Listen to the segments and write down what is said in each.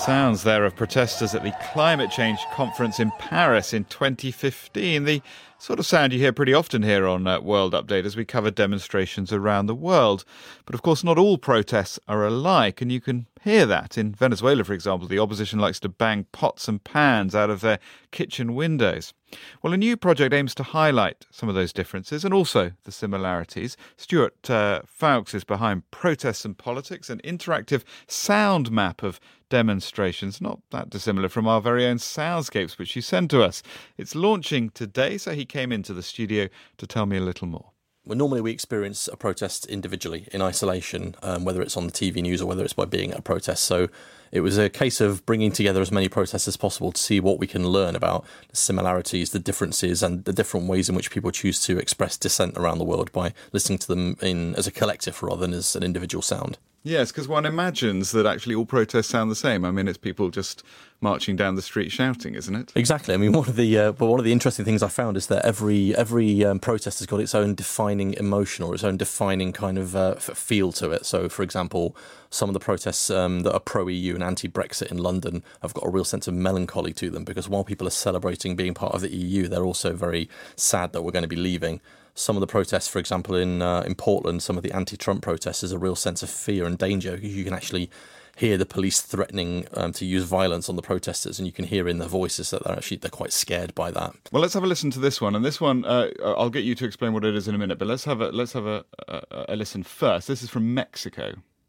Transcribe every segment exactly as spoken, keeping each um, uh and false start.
Sounds there of protesters at the climate change conference in Paris in twenty fifteen. The sort of sound you hear pretty often here on uh, World Update as we cover demonstrations around the world. But of course, not all protests are alike, and you can hear that. In Venezuela, for example, the opposition likes to bang pots and pans out of their kitchen windows. Well, a new project aims to highlight some of those differences and also the similarities. Stuart uh, Fowkes is behind Protests and Politics, an interactive sound map of demonstrations, not that dissimilar from our very own soundscapes, which you send to us. It's launching today, so he came into the studio to tell me a little more. Well, normally we experience a protest individually, in isolation, um, whether it's on the T V news or whether it's by being at a protest. So it was a case of bringing together as many protests as possible to see what we can learn about the similarities, the differences, and the different ways in which people choose to express dissent around the world by listening to them in as a collective rather than as an individual sound. Yes, because one imagines that actually all protests sound the same. I mean, it's people just marching down the street shouting, isn't it? Exactly. I mean, one of the uh, but one of the interesting things I found is that every every um, protest has got its own defining emotion or its own defining kind of uh, feel to it. So, for example, some of the protests um, that are pro-E U and anti-Brexit in London have got a real sense of melancholy to them, because while people are celebrating being part of the E U, they're also very sad that we're going to be leaving. Some of the protests, for example, in uh, in Portland, some of the anti-Trump protests, there's a real sense of fear and danger. You can actually hear the police threatening um, to use violence on the protesters, and you can hear in their voices that they're actually they're quite scared by that. Well, let's have a listen to this one, and this one uh, I'll get you to explain what it is in a minute. But let's have a let's have a, a, a listen first. This is from Mexico.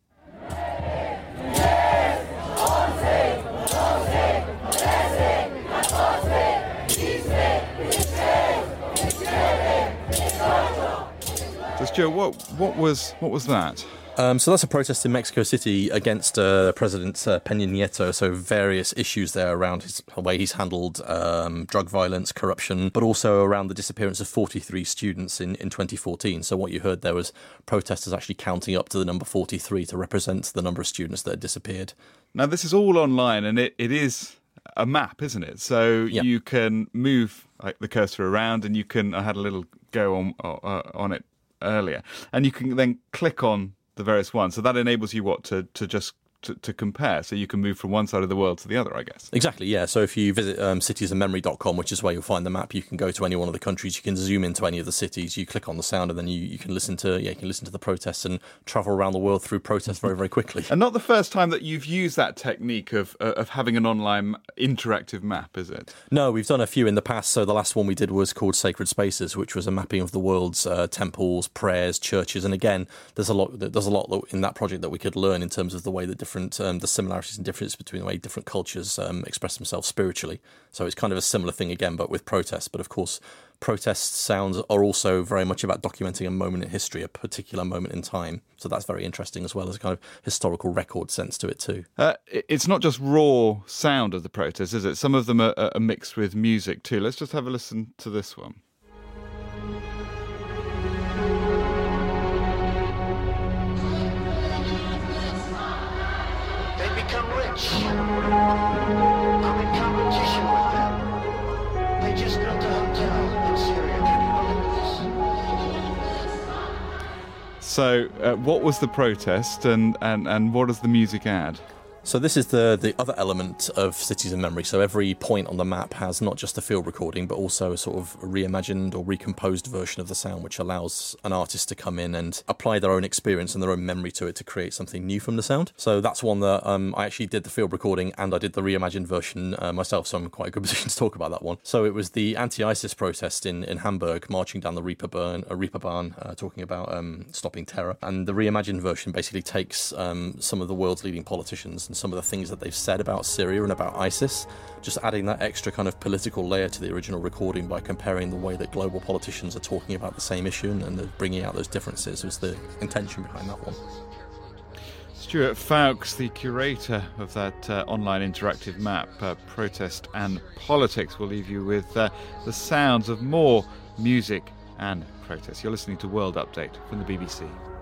So, Stuart, what what was what was that? Um, so that's a protest in Mexico City against uh, President uh, Peña Nieto. So various issues there around his the way he's handled um, drug violence, corruption, but also around the disappearance of forty-three students in, in twenty fourteen. So what you heard there was protesters actually counting up to the number forty-three to represent the number of students that had disappeared. Now, this is all online, and it, it is a map, isn't it? So yep. You can move like the cursor around, and you can. I had a little go on uh, on it earlier, and you can then click on the various ones. So that enables you what to to just to, to compare. So you can move from one side of the world to the other, I guess. Exactly, yeah. So if you visit um, cities and memory dot com, which is where you'll find the map, you can go to any one of the countries, you can zoom into any of the cities, you click on the sound, and then you, you can listen to yeah, you can listen to the protests and travel around the world through protests very, very quickly. And not the first time that you've used that technique of uh, of having an online interactive map, is it? No, we've done a few in the past. So the last one we did was called Sacred Spaces, which was a mapping of the world's uh, temples, prayers, churches, and again, there's a lot there's a lot in that project that we could learn in terms of the way that different um, the similarities and differences between the way different cultures um, express themselves spiritually. So it's kind of a similar thing again, but with protests. But of course, protest sounds are also very much about documenting a moment in history, a particular moment in time. So that's very interesting, as well as a kind of historical record sense to it too. Uh, it's not just raw sound of the protests, is it? Some of them are, are mixed with music too. Let's just have a listen to this one. I'm in competition with them. They just built a hotel in Syria. Can you believe this? So, uh, what was the protest, and, and, and what does the music add? So this is the the other element of Cities in Memory. So every point on the map has not just a field recording, but also a sort of reimagined or recomposed version of the sound, which allows an artist to come in and apply their own experience and their own memory to it to create something new from the sound. So that's one that um, I actually did the field recording and I did the reimagined version uh, myself, so I'm in quite a good position to talk about that one. So it was the anti-ISIS protest in, in Hamburg, marching down the Reeperbahn, uh, Reeperbahn uh, talking about um, stopping terror. And the reimagined version basically takes um, some of the world's leading politicians and some of the things that they've said about Syria and about ISIS, just adding that extra kind of political layer to the original recording by comparing the way that global politicians are talking about the same issue and bringing out those differences was the intention behind that one. Stuart Fowkes, the curator of that uh, online interactive map, uh, Protest and Politics, will leave you with uh, the sounds of more music and protest. You're listening to World Update from the B B C.